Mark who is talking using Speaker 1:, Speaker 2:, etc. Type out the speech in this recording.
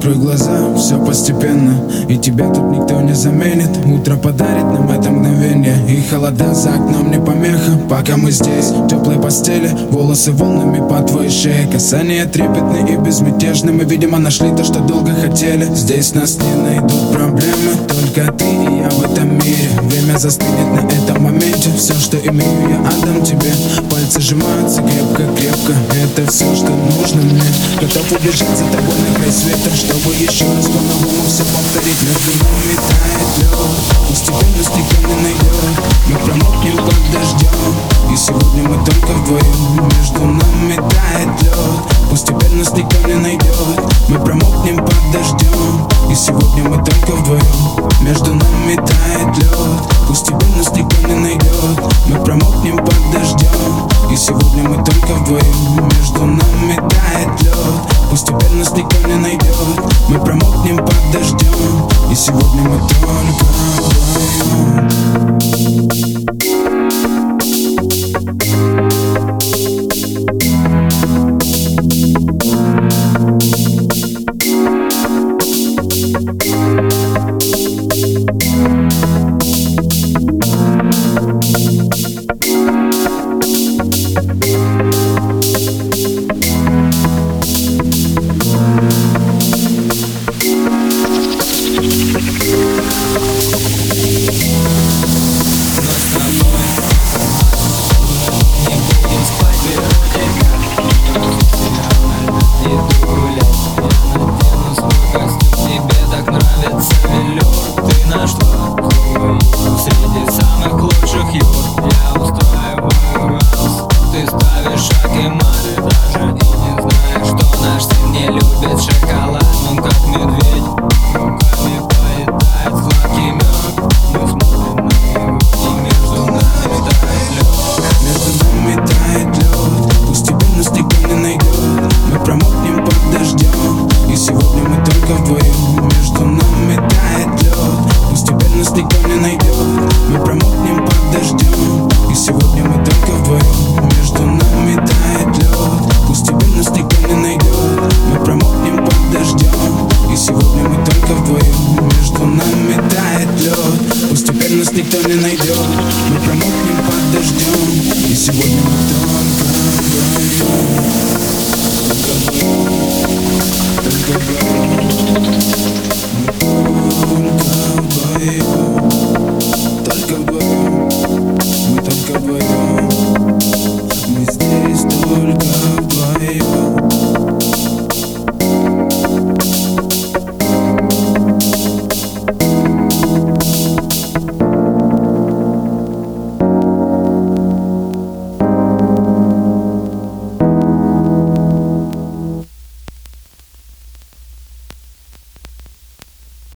Speaker 1: Закрой глаза, все постепенно, и тебя тут никто не заменит. Утро подарит нам это мгновение, и холода за окном не помеха. Пока мы здесь, в теплой постели, волосы волнами по твоей шее. Касания трепетные и безмятежны, мы, видимо, нашли то, что долго хотели. Здесь нас не найдут проблемы, только ты и я в этом мире. Время застынет на этом моменте, все, что имею, я отдам тебе. Пальцы сжимаются крепко-крепко, это все, что нужно мне. Готов убежать за тобой на край света, чтобы еще раз по-новому все повторить. Между нами тает лед, постепенно никто не найдет. Мы промокнем под дождем, и сегодня мы только вдвоем. Между нами тает лед, постепенно никто не найдет. Мы промокнем под дождем, и сегодня мы только вдвоем. Между нами тает лед, постепенно никто не найдет. Мы промокнем под дождем, и сегодня мы только вдвоем. Между нами тает лед, постепенно никто не найдет. Мы промокнем под дождем, и сегодня мы только вдвоем.
Speaker 2: Среди самых лучших юр я устраиваю раз. Ты ставишь шаг и маты даже и не знаешь, что наш сын не любит шоколад. Он как медведь, руками поедает сладкий мед. Мы смотрим на него, и между нами тает лед.
Speaker 1: Между нами тает лед, постепенно никто не найдет. Мы промокнем под дождем, и сегодня мы только вдвоем. Между нами тает лед, постепенно никто не найдет. Мы промокнем под дождем, и сегодня мы только вдвоем. Между нами тает лед, постепенно никто не найдет. Мы промокнем под дождем, и сегодня мы только вдвоем. Между нами тает лед, постепенно никто не найдет. Мы промокнем под дождем, и сегодня мы только вдвоем.